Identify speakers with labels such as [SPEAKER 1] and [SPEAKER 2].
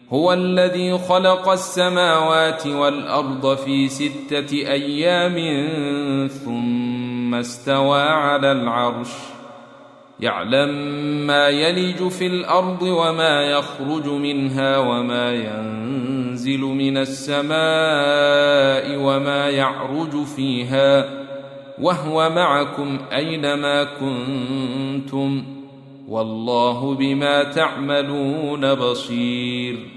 [SPEAKER 1] هو الذي خلق السماوات والأرض في 6 أيام ثم استوى على العرش يعلم ما يلج في الأرض وما يخرج منها وما ينزل من السماء وما يعرج فيها وهو معكم أينما كنتم والله بما تعملون بصير.